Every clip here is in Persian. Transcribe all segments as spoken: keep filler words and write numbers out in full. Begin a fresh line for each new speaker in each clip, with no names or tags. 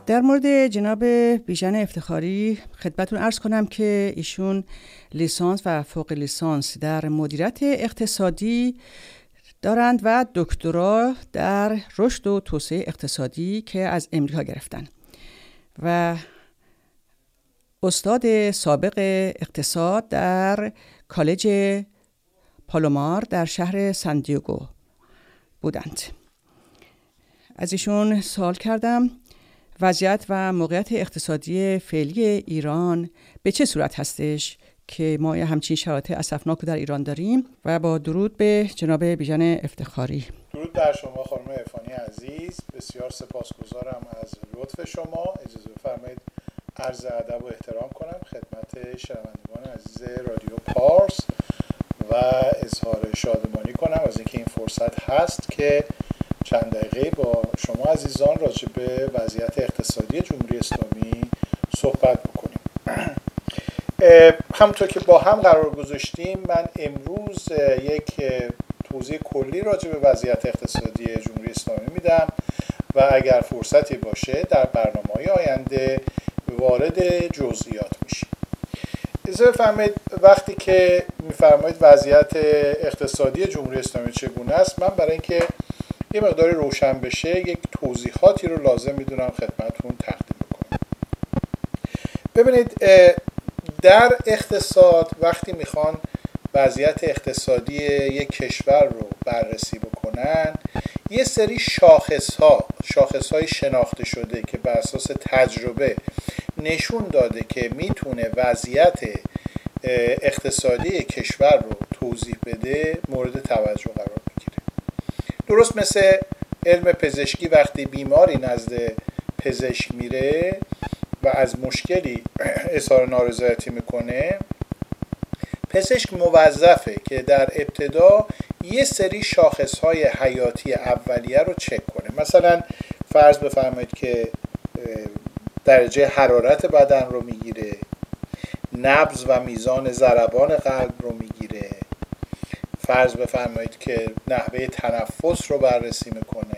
در مورد جناب بیژن افتخاری خدمتتون عرض کنم که ایشون لیسانس و فوق لیسانس در مدیریت اقتصادی دارند و دکترا در رشد و توسعه اقتصادی که از امریکا گرفتن و استاد سابق اقتصاد در کالج پالومار در شهر سان دیگو بودند. از ایشون سوال کردم وضعیت و موقعیت اقتصادی فعلی ایران به چه صورت هستش که ما همچین شرایط اسفناک در ایران داریم و با درود به جناب بیژن افتخاری.
درود بر شما خانم عرفانی عزیز، بسیار سپاسگزارم از لطف شما. اجازه بفرمایید عرض ادب و احترام کنم خدمت شنوندگان عزیز رادیو پارس و اظهار شادمانی کنم از اینکه این فرصت هست که چند دقیقه با شما عزیزان راجع به وضعیت اقتصادی جمهوری اسلامی صحبت بکنیم. همونطور که با هم قرار گذاشتیم، من امروز یک توضیح کلی راجع به وضعیت اقتصادی جمهوری اسلامی میدم و اگر فرصتی باشه در برنامه‌های آینده وارد جزئیات میشیم. اجازه بفرمایید وقتی که میفرمایید وضعیت اقتصادی جمهوری اسلامی چگونه است، من برای اینکه یه مقداری روشن بشه یک توضیحاتی رو لازم میدونم خدمتتون تقدیم بکنم. ببینید، در اقتصاد وقتی میخوان وضعیت اقتصادی یک کشور رو بررسی بکنن، یه سری شاخص‌ها شاخص‌های شناخته شده که بر اساس تجربه نشون داده که میتونه وضعیت اقتصادی کشور رو توضیح بده مورد توجه قرار بگیره. درست مثل علم پزشکی وقتی بیماری نزد پزشک میره و از مشکلی اظهار نارضایتی میکنه، پزشک موظفه که در ابتدا یه سری شاخصهای حیاتی اولیه رو چک کنه. مثلا فرض بفرمایید که درجه حرارت بدن رو میگیره، نبض و میزان ضربان قلب رو میگیره، فرض بفرمایید که نحوه تنفس رو بررسی میکنه،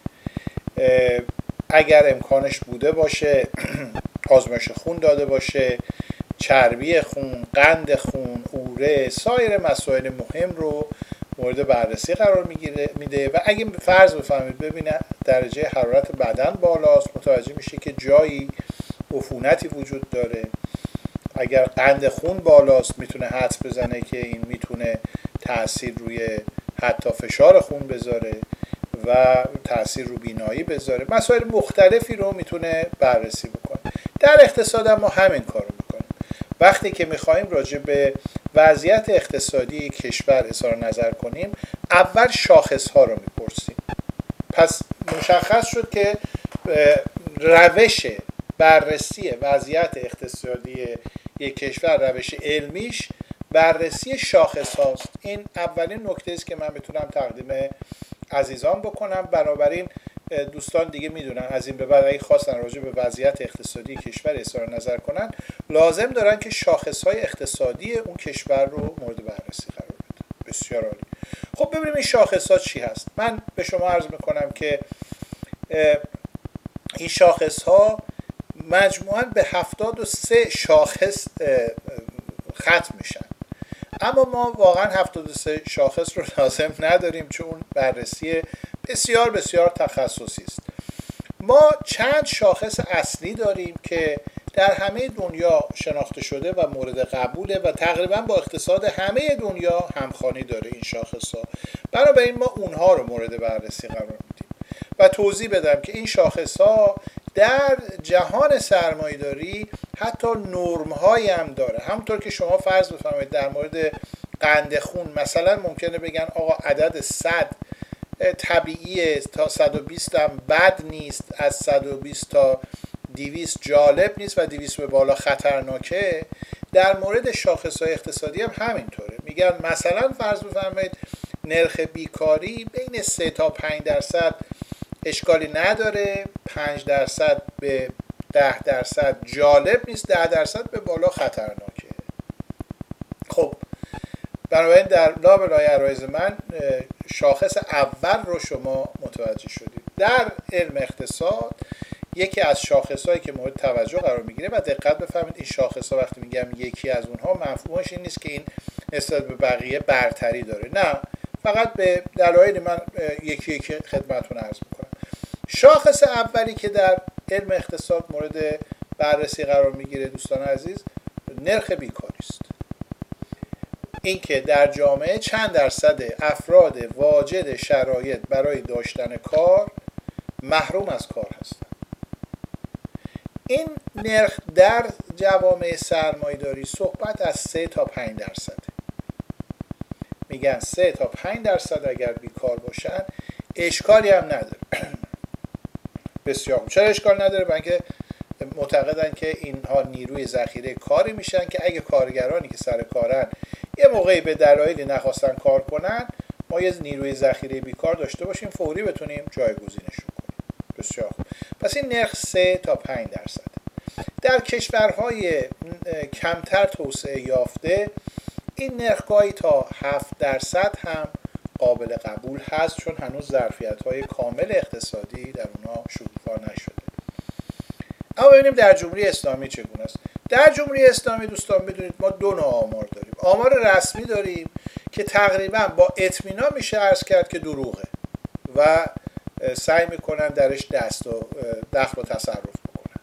اگر امکانش بوده باشه آزمایش خون داده باشه، چربی خون، قند خون، اوره، سایر مسائل مهم رو مورد بررسی قرار میگیره میده و اگه فرض بفرمایید ببینه درجه حرارت بدن بالاست، متوجه میشه که جایی عفونتی وجود داره. اگر قند خون بالاست میتونه حدس بزنه که این میتونه تأثیر روی حتی فشار خون بذاره و تأثیر رو بینایی بذاره. مسائل مختلفی رو میتونه بررسی بکنه. در اقتصاد ما همین کارو میکنیم. وقتی که میخوایم راجع به وضعیت اقتصادی کشور اظهار نظر کنیم، اول شاخص ها رو میپرسیم. پس مشخص شد که روش بررسی وضعیت اقتصادی یک کشور، روش علمیش بررسی شاخص هاست. این اولین نکته است که من میتونم تقدیم عزیزان بکنم. بنابراین دوستان دیگه میدونن از این به بعد اگه خواستن راجع به وضعیت اقتصادی کشور اظهار نظر کنن، لازم دارن که شاخصهای اقتصادی اون کشور رو مورد بررسی قرار بدن. بسیار عالی. خب ببینیم این شاخصها چی هست. من به شما عرض میکنم که این شاخصها مجموعاً به هفتاد و سه شاخص ختم میشن، اما ما واقعا هفتاد و سه شاخص رو لازم نداریم چون بررسی بسیار بسیار تخصصی است. ما چند شاخص اصلی داریم که در همه دنیا شناخته شده و مورد قبوله و تقریبا با اقتصاد همه دنیا همخوانی داره این شاخص ها. بنابراین ما اونها رو مورد بررسی قرار میدیم و توضیح بدم که این شاخص ها در جهان سرمایه‌داری حتی نرم‌هایی هم داره. همونطور که شما فرض بفرمایید در مورد قند خون مثلا ممکنه بگن آقا عدد صد طبیعیه، تا صد و بیست هم بد نیست، از صد و بیست تا دویست جالب نیست و دویست به بالا خطرناکه. در مورد شاخص‌های اقتصادی هم همینطوره. میگن مثلا فرض بفرمایید نرخ بیکاری بین سه تا پنج درصد اشکالی نداره، پنج درصد به ده درصد جالب نیست، ده درصد به بالا خطرناکه. خب بنابراین در لابلای عرایض من شاخص اول رو شما متوجه شدید. در علم اقتصاد یکی از شاخصهایی که مورد توجه قرار میگیره و دقت بفرمایید این شاخصها وقتی میگم یکی از اونها مفهومش این نیست که این نسبت به بقیه برتری داره، نه، فقط به دلایل من یکی یکی خدمتتون عرض میکنم. شاخص اولی که در علم اقتصاد مورد بررسی قرار میگیره دوستان عزیز نرخ بیکاری است. اینکه در جامعه چند درصد افراد واجد شرایط برای داشتن کار محروم از کار هستند. این نرخ در جوامع سرمایه‌داری صحبت از سه تا پنج درصد. میگن سه تا پنج درصد اگر بیکار باشن اشکالی هم نداره. بسیار خوب. چرا اشکال نداره؟ برای اینکه معتقدن که اینها نیروی ذخیره کاری میشن که اگه کارگرانی که سر کارن یه موقعی به دلایلی نخواستن کار کنن، ما یه نیروی ذخیره بیکار داشته باشیم فوری بتونیم جایگزینشون کنیم. بسیار خوب. پس این نرخ سه تا پنج درصد. در کشورهای کمتر توسعه یافته این نرخ گاهی تا هفت درصد هم قابل قبول هست، چون هنوز ظرفیت‌های کامل اقتصادی در اونها شکوفا نشده. اما ببینیم در جمهوری اسلامی چگونه است. در جمهوری اسلامی دوستان بدونید ما دو نوع آمار داریم. آمار رسمی داریم که تقریبا با اطمینان میشه عرض کرد که دروغه و سعی میکنن درش دست و دخل و تصرف بکنن.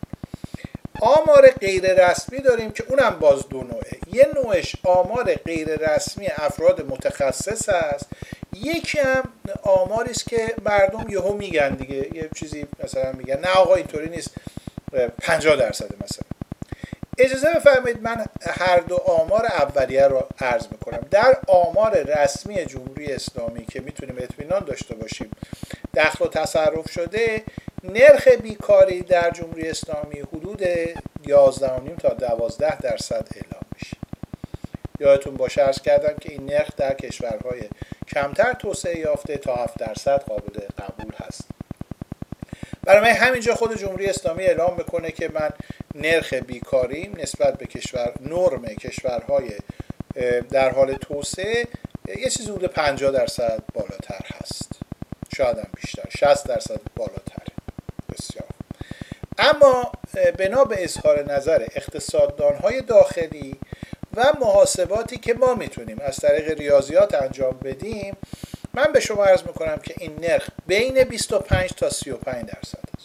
آمار غیر رسمی داریم که اونم باز دو نوعه. یه نوعش آمار غیر رسمی افراد متخصص است، یکی هم آماری است که مردم یهو میگن دیگه، یه چیزی مثلا میگن نه آقا اینطوری نیست، پنجاه درصد مثلا. اجازه بفرمایید من هر دو آمار اولیه رو عرض میکنم. در آمار رسمی جمهوری اسلامی که میتونیم اطمینان داشته باشیم دخل و تصرف شده، نرخ بیکاری در جمهوری اسلامی حدود یازده و نیم تا دوازده درصد اعلام میشه. یادتون باشه عرض کردم که این نرخ در کشورهای کمتر توسعه یافته تا هفت درصد قابل قبول هست. برای من همینجا خود جمهوری اسلامی اعلام میکنه که من نرخ بیکاریم نسبت به کشور نرم کشورهای در حال توسعه یه چیزی حدود پنجاه درصد بالاتر هست، شاید هم بیشتر، شصت درصد بالاتر. بسیار. اما بنا به اظهار نظر اقتصاددانهای داخلی و محاسباتی که ما میتونیم از طریق ریاضیات انجام بدیم، من به شما عرض میکنم که این نرخ بین بیست و پنج تا سی و پنج درصد است.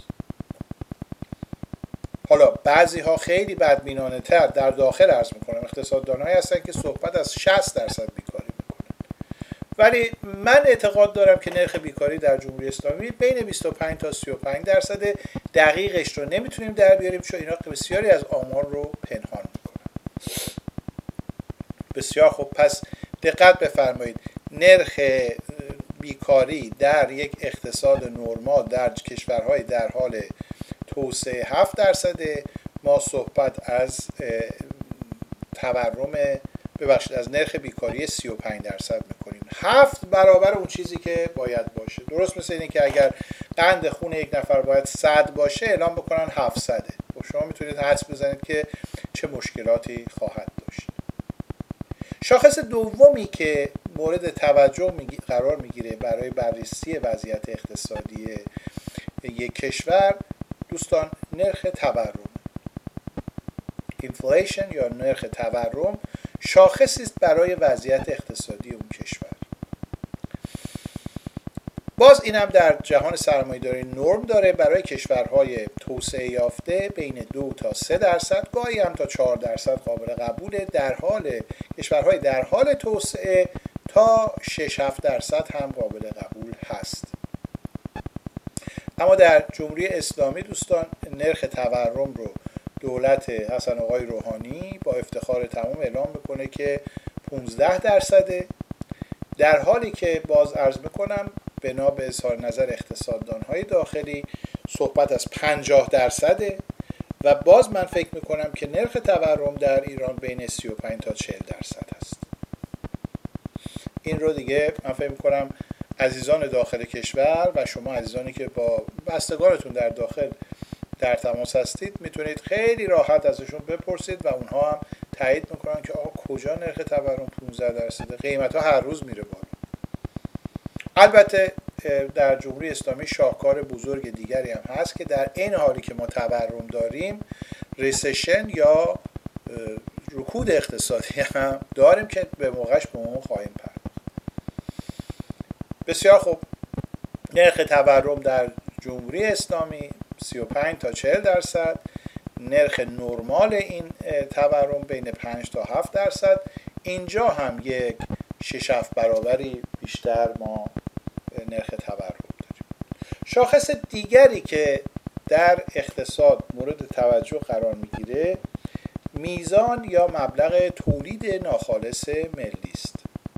حالا بعضی ها خیلی بدبینانه تر در داخل عرض میکنم، اقتصاددانهایی هستن که صحبت از شصت درصد بیکاری میکنن، ولی من اعتقاد دارم که نرخ بیکاری در جمهوری اسلامی بین بیست و پنج تا سی و پنج درصد. دقیقش رو نمیتونیم در بیاریم چون اینا بسیاری از آمار رو پنهان میکنن. بسیار خوب. پس دقت بفرمایید، نرخ بیکاری در یک اقتصاد نرمال در کشورهای در حال توسعه هفت درصده، ما صحبت از تورم ببخشید از نرخ بیکاری سی و پنج درصد میکنیم. هفت برابر اون چیزی که باید باشه. درست مثل اینه که اگر قند خون یک نفر باید صد باشه اعلام بکنن هفتصده. و شما میتونید حدس بزنید که چه مشکلاتی خواهد داشت. شاخص دومی که مورد توجه قرار میگیره برای بررسی وضعیت اقتصادی یک کشور دوستان نرخ تورم، اینفلیشن یا نرخ تورم، شاخصی است برای وضعیت اقتصادی اون کشور. باز این هم در جهان سرمایه‌داری نرم داره. برای کشورهای توسعه یافته بین دو تا سه درصد، گاهی هم تا چهار درصد قابل قبوله. در حال کشورهای در حال توسعه تا شش هفت درصد هم قابل قبول هست. اما در جمهوری اسلامی دوستان نرخ تورم رو دولت حسن آقای روحانی با افتخار تمام اعلام میکنه که پانزده درصده، در حالی که باز عرض میکنم بنا به اظهار نظر اقتصاددانهای داخلی صحبت از پنجاه درصده و باز من فکر میکنم که نرخ تورم در ایران بین سی و پنج تا چهل درصد هست. این رو دیگه من فکر میکنم عزیزان داخل کشور و شما عزیزانی که با بستگانتون در داخل در تماس هستید میتونید خیلی راحت ازشون بپرسید و اونها هم تایید میکنن که آقا کجا نرخ تورم پانزده درصده، قیمت ها هر روز میره بالا. البته در جمهوری اسلامی شاهکار بزرگ دیگری هم هست که در این حالی که ما تورم داریم ریسشن یا رکود اقتصادی هم داریم که به موقعش به اون خواهیم پرداخت. بسیار خوب، نرخ تورم در جمهوری اسلامی سی و پنج تا چهل درصد، نرخ نرمال این تورم بین پنج تا هفت درصد. اینجا هم یک شش هفت برابری بیشتر ما نرخ تورم داریم. شاخص دیگری که در اقتصاد مورد توجه قرار میگیره میزان یا مبلغ تولید ناخالص ملی است.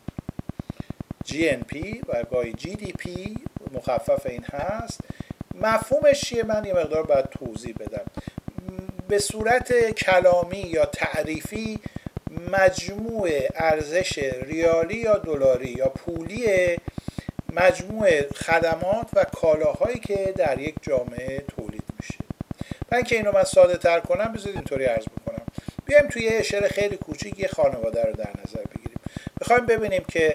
جی ان پی و گاهی جی دی پی مخفف این هست. مفهومش چیه؟ من یه مقدار باید توضیح بدم. به صورت کلامی یا تعریفی مجموع ارزش ریالی یا دلاری یا پولی مجموع خدمات و کالاهایی که در یک جامعه تولید میشه. من که اینو من ساده تر کنم بذارید اینطوری عرض بکنم. بیایم توی یه اشاره خیلی کوچیک یه خانواده رو در نظر بگیریم. میخوایم ببینیم که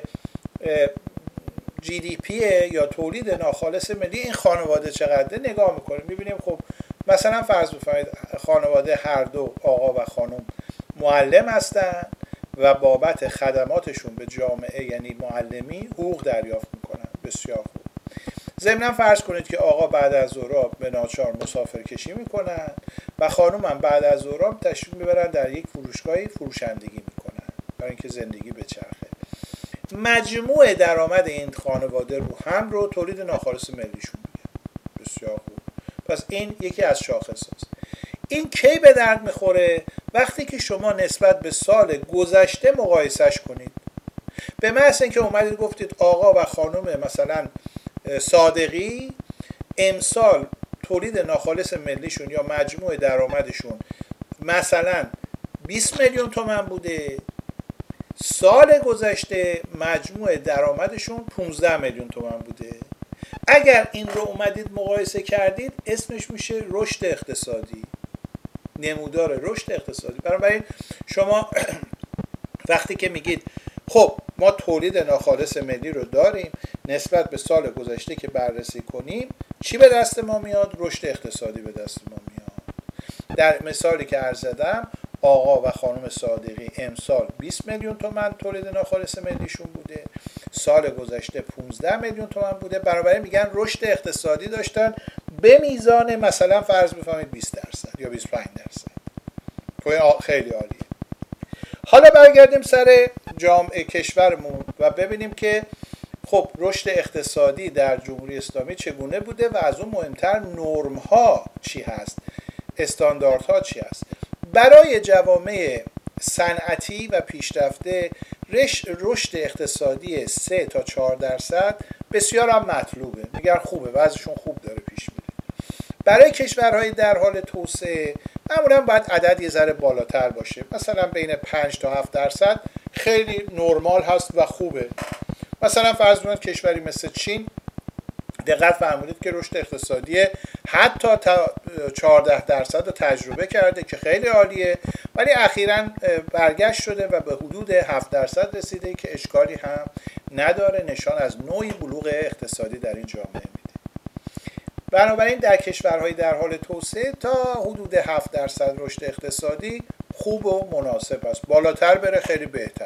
جی دی پی یا تولید ناخالص ملی این خانواده چقدره. نگاه میکنیم میبینیم خب مثلا فرض بفرمایید خانواده هر دو آقا و خانم معلم هستن و بابت خدماتشون به جامعه یعنی معلمی حقوق دریافت میکنن. بسیار خوب. ضمن فرض کنید که آقا بعد از ظهر به ناچار مسافرکشی میکنن و خانم هم بعد از ظهر تشریف میبرن در یک فروشگاهی فروشندگی میکنن برای اینکه زندگی بچرخه. مجموع درآمد این خانواده رو هم رو تولید ناخالص ملیشون میگه. بسیار خوب. پس این یکی از شاخص‌هاست. این کی به درد میخوره؟ وقتی که شما نسبت به سال گذشته مقایسش کنید. به محض اینکه اومدید گفتید آقا و خانم مثلا صادقی امسال تولید ناخالص ملیشون یا مجموع درآمدشون مثلا بیست میلیون تومان بوده، سال گذشته مجموع درآمدشون پانزده میلیون تومان بوده. اگر این رو اومدید مقایسه کردید اسمش میشه رشد اقتصادی، نمودار رشد اقتصادی. بنابراین شما وقتی که میگید خب ما تولید ناخالص ملی رو داریم نسبت به سال گذشته که بررسی کنیم چی به دست ما میاد؟ رشد اقتصادی به دست ما میاد. در مثالی که عرض زدم آقا و خانم صادقی امسال بیست میلیون تومان تولید ناخالص ملیشون بوده، سال گذشته پانزده میلیون تومان بوده. بنابراین میگن رشد اقتصادی داشتن به میزان مثلا فرض بفرمایید بیست درصد یا بیست و پنج درصد. خیلی عالیه. حالا برگردیم سر جامعه کشورمون و ببینیم که خب رشد اقتصادی در جمهوری اسلامی چگونه بوده و از اون مهمتر نرم ها چی هست، استانداردها چی هست. برای جوامع صنعتی و پیشرفته رشد اقتصادی سه تا چهار درصد بسیار هم مطلوبه. میگن خوبه، وضعشون خوب داره پیش میره. برای کشورهای در حال توسعه معمولا باید عدد یه ذره بالاتر باشه، مثلا بین پنج تا هفت درصد خیلی نرمال هست و خوبه. مثلا فرض کنید کشوری مثل چین دقت فرمودید که رشد اقتصادی حتی تا چهارده درصد رو تجربه کرده که خیلی عالیه، ولی اخیراً برگشت شده و به حدود هفت درصد رسیده که اشکالی هم نداره، نشان از نوعی بلوغ اقتصادی در این جامعه میده. بنابراین در کشورهای در حال توسعه تا حدود هفت درصد رشد اقتصادی خوب و مناسب است. بالاتر بره خیلی بهتر.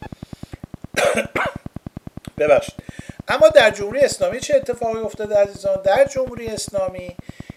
ببخشید. اما در جمهوری اسلامی چه اتفاقی افتاده عزیزان؟ در جمهوری اسلامی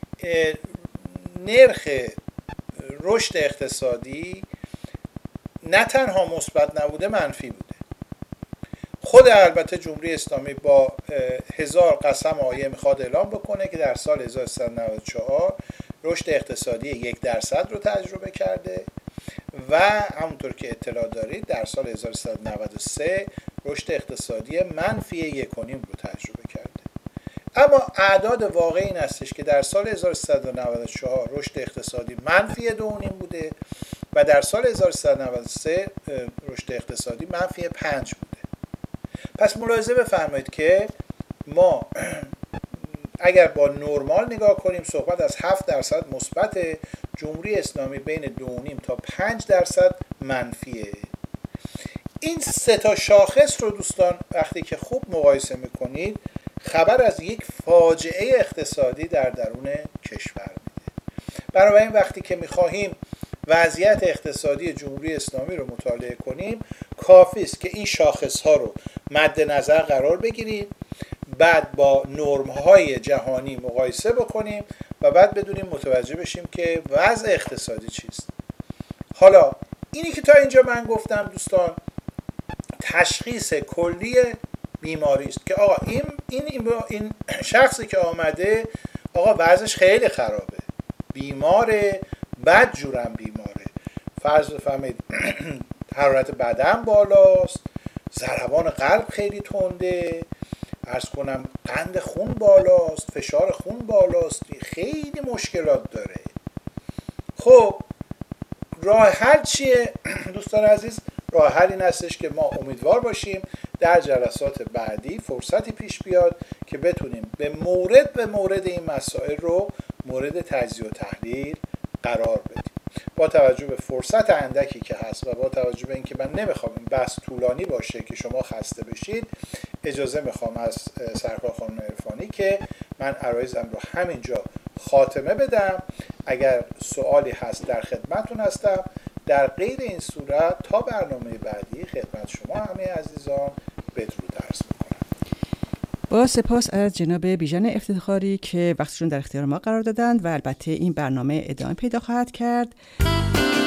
نرخ رشد اقتصادی نه تنها مثبت نبوده، منفی بوده. خود البته جمهوری اسلامی با هزار قسم آیه میخواد اعلام بکنه که در سال هزار و سیصد و نود و چهار رشد اقتصادی یک درصد رو تجربه کرده و همونطور که اطلاع دارید در سال هزار و سیصد و نود و سه رشد اقتصادی منفی یک و نیم رو تجربه کرده. اما اعداد واقعی این هستش که در سال هزار و سیصد و نود و چهار رشد اقتصادی منفی دو و نیم بوده و در سال هزار و سیصد و نود و سه رشد اقتصادی منفی پنج بوده. پس ملاحظه بفرمایید که ما اگر با نرمال نگاه کنیم صحبت از هفت درصد مثبت، جمهوری اسلامی بین دو و نیم تا پنج درصد منفیه. این سه تا شاخص رو دوستان وقتی که خوب مقایسه میکنید خبر از یک فاجعه اقتصادی در درون کشور میده. برای این وقتی که میخواهیم وضعیت اقتصادی جمهوری اسلامی رو مطالعه کنیم، کافی است که این شاخص‌ها رو مد نظر قرار بگیریم، بعد با نرم‌های جهانی مقایسه بکنیم و بعد بدونیم متوجه بشیم که وضع اقتصادی چیست. حالا اینی که تا اینجا من گفتم دوستان تشخیص کلی بیماری است که آقا این این این شخصی که آمده آقا وضعش خیلی خرابه، بیماره، بد جورم بیماره، فرض بفرمایید حرارت بدن بالاست، ضربان قلب خیلی تنده، عرض کنم قند خون بالاست، فشار خون بالاست، خیلی مشکلات داره. خب راه حل چیه دوستان عزیز؟ راه حل این هستش که ما امیدوار باشیم در جلسات بعدی فرصتی پیش بیاد که بتونیم به مورد به مورد این مسائل رو مورد تجزیه و تحلیل قرار بدیم. با توجه به فرصت اندکی که هست و با توجه به اینکه من نمیخوام این بحث طولانی باشه که شما خسته بشید، اجازه میخوام از سرکار خانم عرفانی که من عرایزم رو همینجا خاتمه بدم. اگر سوالی هست در خدمتتون هستم. در غیر این صورت تا برنامه بعدی خدمت شما همه عزیزان بدرود عرض میکنم.
با سپاس از جناب بیژن افتخاری که وقتشون در اختیار ما قرار دادند و البته این برنامه ادامه پیدا خواهد کرد.